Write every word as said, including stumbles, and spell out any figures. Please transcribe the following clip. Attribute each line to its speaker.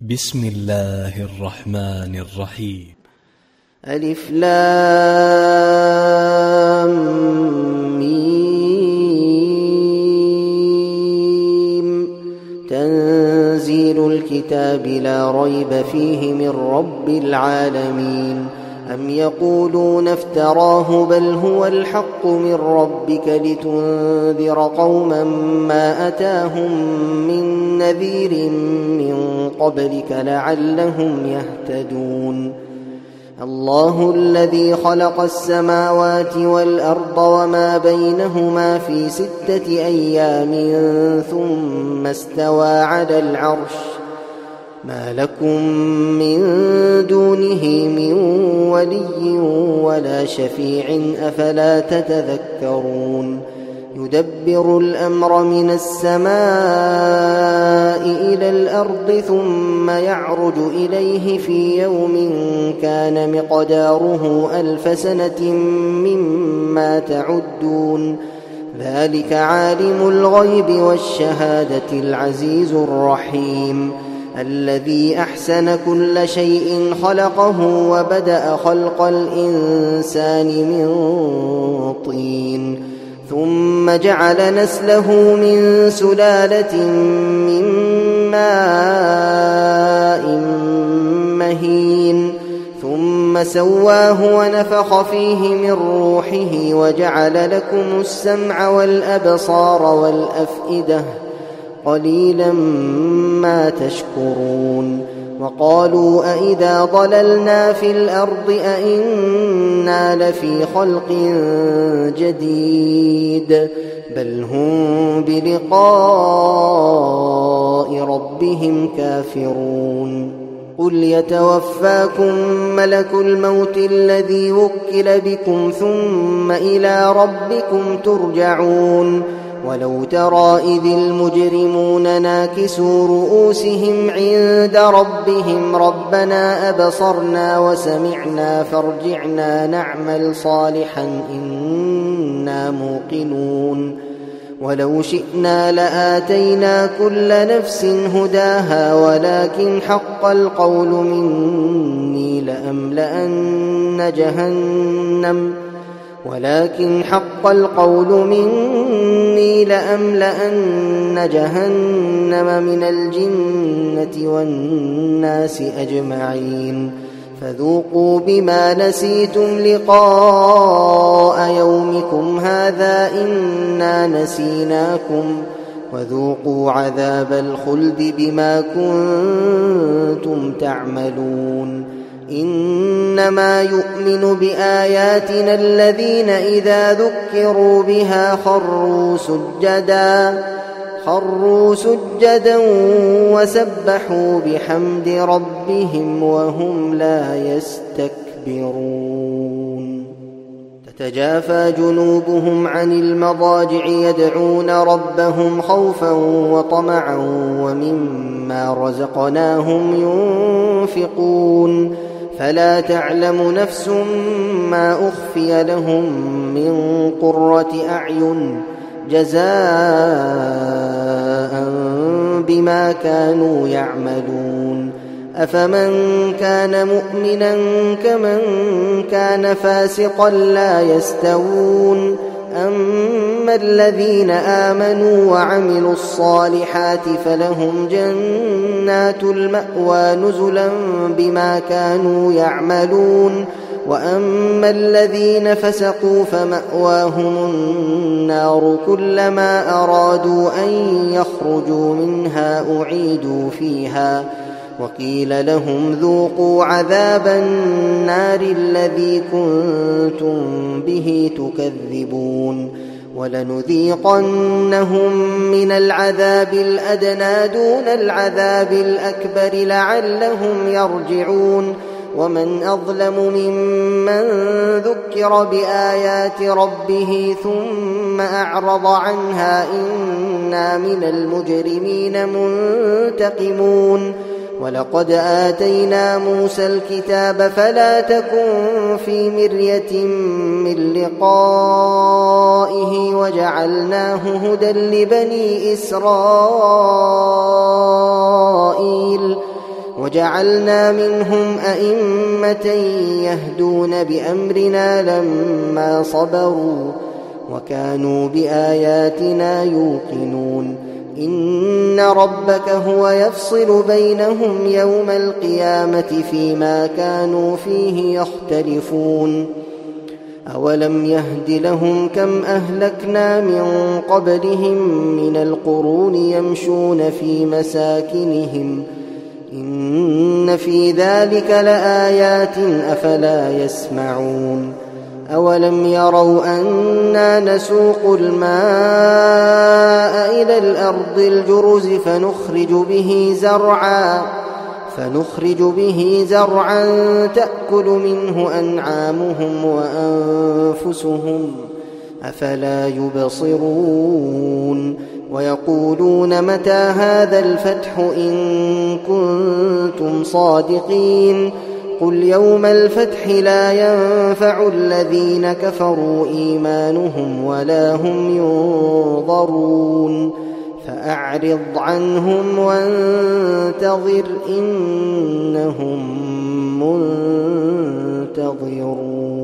Speaker 1: بسم الله الرحمن الرحيم.
Speaker 2: ألف لام ميم. تنزيل الكتاب لا ريب فيه من رب العالمين. أم يقولون افتراه بل هو الحق من ربك لتنذر قوما ما أتاهم من نذير من قبلك لعلهم يهتدون. الله الذي خلق السماوات والأرض وما بينهما في ستة أيام ثم استوى على العرش ما لكم من دونه من ولي ولا شفيع أفلا تتذكرون. يدبر الأمر من السماء إلى الأرض ثم يعرج إليه في يوم كان مقداره ألف سنة مما تعدون. ذلك عالم الغيب والشهادة العزيز الرحيم الذي أحسن كل شيء خلقه وبدأ خلق الإنسان من طين ثم جعل نسله من سلالة من ماء مهين ثم سواه ونفخ فيه من روحه وجعل لكم السمع والأبصار والأفئدة قليلا ما تشكرون. وقالوا أئذا ضللنا في الأرض أئنا لفي خلق جديد بل هم بلقاء ربهم كافرون. قل يتوفاكم ملك الموت الذي وكل بكم ثم إلى ربكم ترجعون. ولو ترى إذ المجرمون ناكسوا رؤوسهم عند ربهم ربنا أبصرنا وسمعنا فارجعنا نعمل صالحا إنا موقنون. ولو شئنا لآتينا كل نفس هداها ولكن حق القول مني لأملأن جهنم ولكن حق القول مني لأملأن جهنم من الجنة والناس أجمعين. فذوقوا بما نسيتم لقاء يومكم هذا إنا نسيناكم وذوقوا عذاب الخلد بما كنتم تعملون. إنما يؤمن بآياتنا الذين إذا ذكروا بها خروا سجدا خروا سجدا وسبحوا بحمد ربهم وهم لا يستكبرون. تتجافى جنوبهم عن المضاجع يدعون ربهم خوفا وطمعا ومما رزقناهم ينفقون. فلا تعلم نفس ما أخفي لهم من قرة أعين جزاء بما كانوا يعملون. أفمن كان مؤمنا كمن كان فاسقا لا يستوون. أما الذين آمنوا وعملوا الصالحات فلهم جنات المأوى نزلا بما كانوا يعملون. وأما الذين فسقوا فمأواهم النار كلما أرادوا أن يخرجوا منها أعيدوا فيها وقيل لهم ذوقوا عذاب النار الذي كنتم به تكذبون. ولنذيقنهم من العذاب الأدنى دون العذاب الأكبر لعلهم يرجعون. ومن أظلم ممن ذكر بآيات ربه ثم أعرض عنها إنا من المجرمين منتقمون. ولقد آتينا موسى الكتاب فلا تكن في مرية من لقائه وجعلناه هدى لبني إسرائيل وجعلنا منهم أئمة يهدون بأمرنا لما صبروا وكانوا بآياتنا يوقنون إن ربك هو يفصل بينهم يوم القيامة فيما كانوا فيه يختلفون أولم يهد لهم كم أهلكنا من قبلهم من القرون يمشون في مساكنهم إن في ذلك لآيات أفلا يسمعون أولم يروا أنا نسوق الماء إلى الأرض الجرز فنخرج به زرعا فنخرج به زرعا تأكل منه أنعامهم وأنفسهم أفلا يبصرون ويقولون متى هذا الفتح إن كنتم صادقين قل يوم الفتح لا ينفع الذين كفروا إيمانهم ولا هم ينظرون فأعرض عنهم وانتظر إنهم منتظرون.